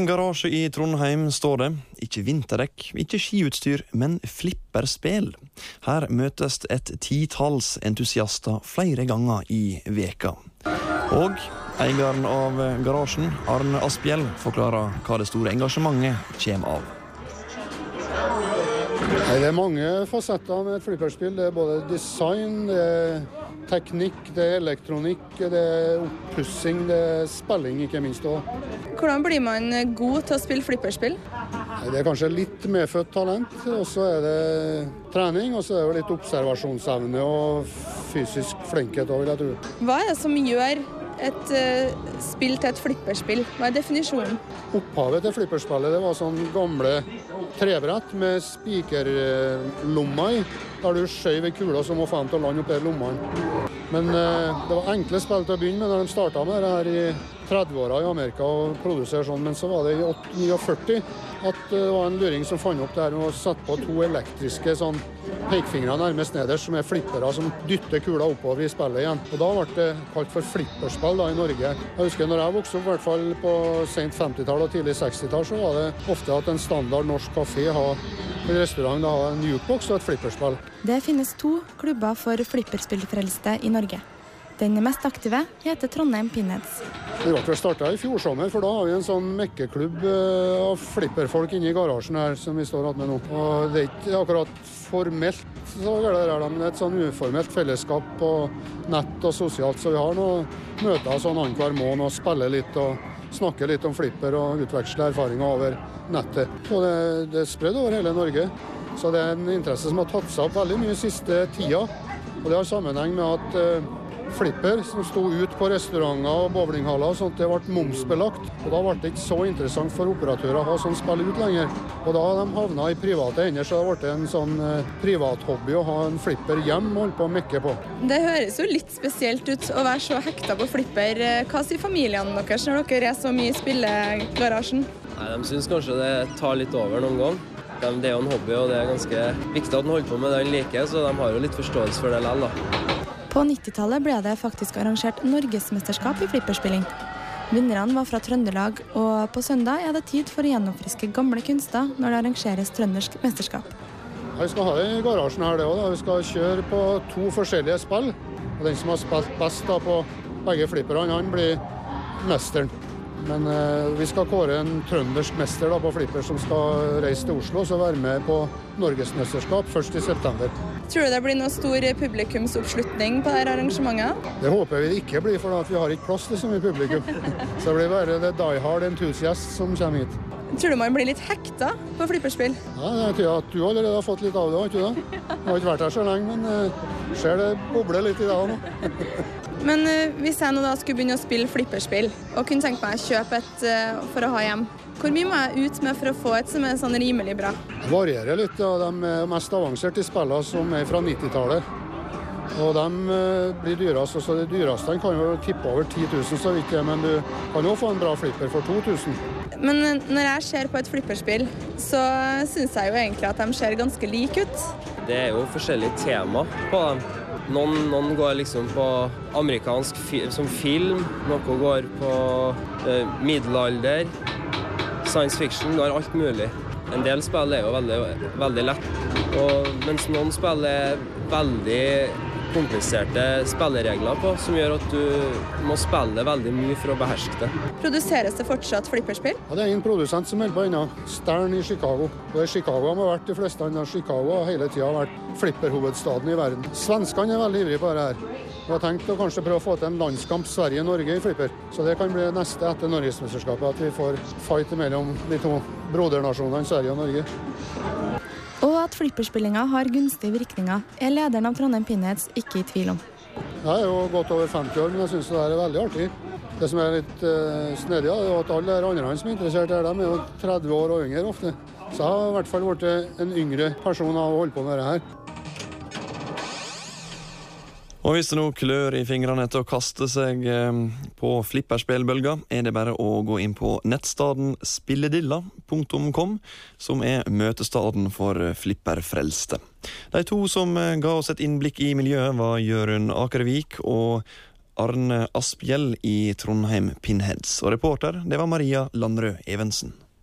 garasje i Trondheim står det. Ikke vinterdekk, ikke skiutstyr, men flipperspel. Her møtes et titalls entusiaster flere ganger i veka. Og eieren av garasjen, Arne Asbjell, forklarer hva det store engasjementet kommer av. Det er mange fasetter med et flipperspill. Det er både design, det er teknikk, det er elektronikk, det er oppussing, det er spilling ikke minst også. Hvordan blir man god til å spille flipperspill? Det er kanskje litt medfødt talent, og så er det trening, og så er det litt observasjonsevne og fysisk flinkhet også, vil jeg tro. Hva er det som gjør et spill til et flipperspill? Hva er definisjonen? Opphavet til flipperspillet det var sånn gamle trebrett med spikerlommer i, der du skjøv i kula som var faen til å lande opp i lommene. Men det var enkle spill til å begynne med når de startet med det her i 30-åra i Amerika og produsere sånn, men så var det i 49 at det var en luring som fant opp det her med å sette på to elektriske sånn pekefingre nærmest nederst, som er flippere som dytter kula oppover i spillet igjen. Og da ble det kalt for flipperspill da i Norge. Jeg husker når jeg vokste opp, i hvert fall på sent 50-tall og tidlig 60-tall, så var det ofte at en standard norsk kafé en restaurant da har en jukebox og et flipperspill. Det finnes 2 klubber for flipperspillfrelste i Norge. Den mest aktive heter Trondheim Pinheads. Det ble startet i fjor sommer, for da har vi en sånn mekkeklubb av flipperfolk inne i garasjen her som vi står med nå. Og det er ikke akkurat formelt, så er det der, men det er et sånn uformelt fellesskap på nett og sosialt, så vi har noen møter sånn annenhver måned og spiller litt og snakker litt om flipper og utveksler erfaringer over nettet. Og det er spredd over hele Norge, så det er en interesse som har tatt seg opp veldig mye siste tida. Og det har sammenheng med at flipper som sto ut på restauranter og bowlinghaller og sånt, det ble momsbelagt. Og da ble det ikke så interessant for operatører å ha sånn spill ut lenger. Og da de havna i private hender, så ble det en sånn privat hobby å ha en flipper hjem og holde på å mekke på. Det høres jo litt spesielt ut å være så hekta på flipper. Hva sier familiene deres når dere er så mye i spillegarasjen? Nei, de synes kanskje det tar litt over noen gang. Det er jo en hobby, og det er ganske viktig at de holder på med det han liker, så de har jo litt forståelse for det likevel da. På 90-tallet ble det faktisk arrangert norgesmesterskap i flipperspilling. Vinnerne var fra Trøndelag, og på søndag er det tid for å gjennomfriske gamle kunster når det arrangeres trøndersk mesterskap. Vi skal ha det i garasjen her det også. Vi skal kjøre på 2 forskjellige spill. Og den som har spilt best da på begge flipperne, han blir mesteren. Men vi skal kåre en trøndersk mester da, på flipper som skal reise til Oslo og være med på norgesmesterskap først i september. Tror du det blir noe stor publikumsoppslutning på dette arrangementet? Det håper vi det ikke blir, for vi har ikke plass til så mye publikum. Så det blir bare det die hard enthusiast som kommer hit. Tror du man blir litt hekta på flipperspill? Ja, det er at du allerede har fått litt av det, har ikke du? Jeg har ikke vært her så lenge, men ser det bobler litt i dag nå. Men hvis jeg nå da skulle begynne å spille flipperspill, og kunne tenke meg å kjøpe et for å ha hjem, hvor mye må jeg ut med for å få et som er sånn rimelig bra? Det varierer litt, ja. De er mest avansert i spillene som er fra 90-tallet. Og de blir dyrest, og så de dyreste kan jo tippe over 10 000, så vidt det, men du kan jo få en bra flipper for 2000. Men når jeg ser på et flipperspill, så synes jeg jo egentlig at de ser ganske like ut. Det er jo forskjellige tema på dem. Noen går liksom på amerikansk som film, noe går på middelalder, science fiction, går alt mulig. En del spill er jo veldig lett, mens noen spill er veldig kompliserte spilleregler på, som gjør at du må spille veldig mye for å beherske det. Produseres det fortsatt flipperspill? Ja, det er en produsent som holder på ennå. Stern i Chicago. Og i Chicago har man vært de fleste andre. Chicago har hele tiden vært flipperhovedstaden i verden. Svenskene er veldig ivrige på det her. Vi har tenkt å kanskje prøve å få til en landskamp Sverige-Norge i flipper. Så det kan bli neste etter Norgesmesterskapet, at vi får fight mellom de 2 brodernasjonene, Sverige og Norge. Og at flipperspillinga har gunstige virkninger, er lederen av Trondheim Pinheads ikke i tvil om. Jeg er jo godt over 50 år, men jeg synes det er veldig artig. Det som er litt snedig, er at alle andre som er interessert her, de er jo 30 år og yngre ofte. Så jeg har i hvert fall vært en yngre person av å holde på med det her. Og hvis det nå klør i fingrene til å kaste seg på flipperspillbølga, er det bare å gå inn på nettstaden spilledilla.com, som er møtestaden for flipperfrelste. De 2 som ga oss et innblikk i miljøet var Jørund Akervik og Arne Asphjell i Trondheim Pinheads. Og reporter, det var Maria Landrød Evensen.